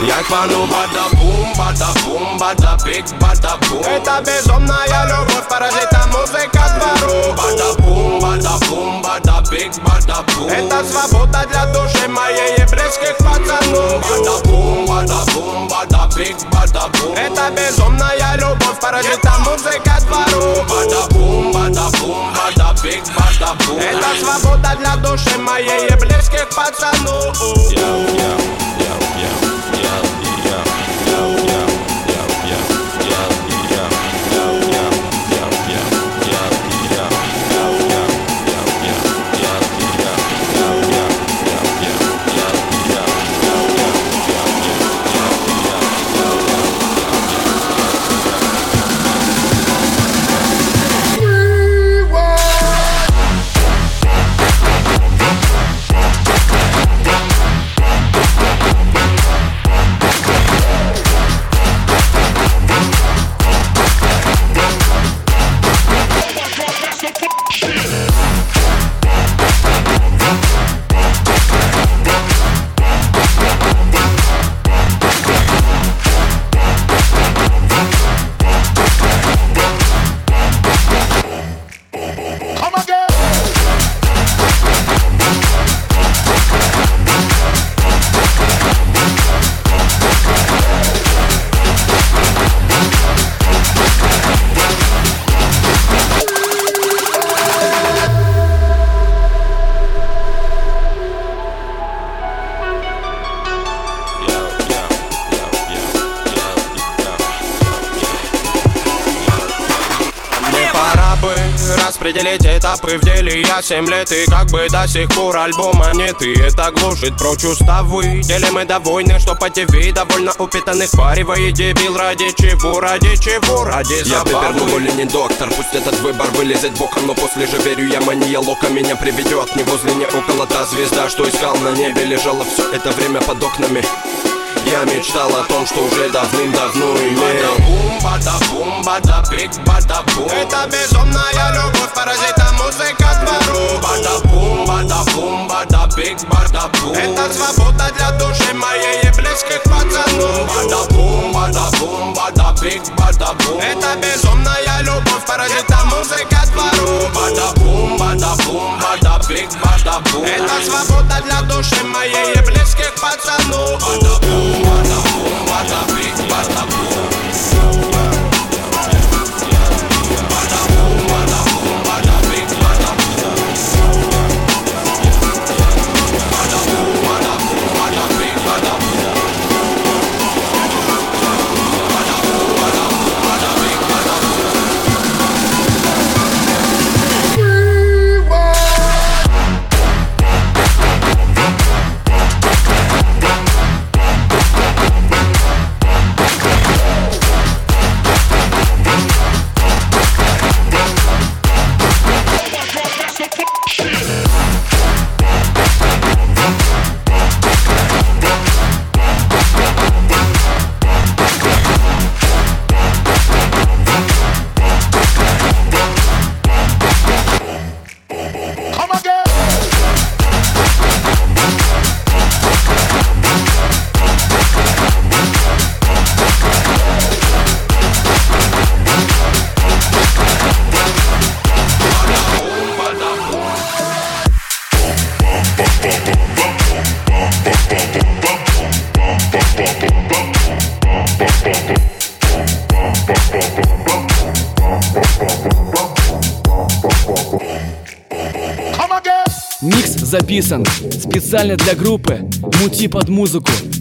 Я рвану бада-бум, бада-бум, бада-биг, бада-бум. Это безумная любовь, паразита музыка двору. Бада-бум, бада-бум, бада-биг, бада-бум. Это свобода для души моей и близких пацанов. Бада-бум, бада-бум, бада-биг, бада-бум. Это безумная любовь, паразита музыка двору. Бада-бум, бада-бум, бада-биг, бада-бум. Это свобода для души моей и близких пацанов. Распределить этапы в деле, я 7 лет и как бы до сих пор альбома нет. И это глушит прочь уставы. Делим мы довольны, что по ТВ довольно упитанных паривает дебил. Ради чего, ради чего, ради забавы. Я пепер, более не доктор, пусть этот выбор вылезет боком. Но после же верю я, мания лока меня приведет. Не возле, не около та звезда, что искал на небе. Лежала все это время под окнами. Я мечтал о том, что уже давным-давно имел. Бада-бум, бада-бум, бада-биг, бада-бум. Это безумная любовь, паразита музыка двору. Бада-бум, бада-бум, бада-биг, бада-бум. Это свобода для души моей и близких пацанов. Бада-бум, бада-бум, бада-биг, бада-бум. Это безумная любовь, паразита музыка двору. Бада-бум, бада-бум, бада-биг, бада-бум. Это свобода для души моей и близких пацанов. Бада-бум, bada-boom, bada-big, bada-boom. Bada-boom, bada-boom, bada-big, bada-boom. Bada-boom, bada-boom, bada-big, bada-boom. Bada-boom, bada-boom, bada-big, bada-boom. Микс записан специально для группы «Мути под музыку».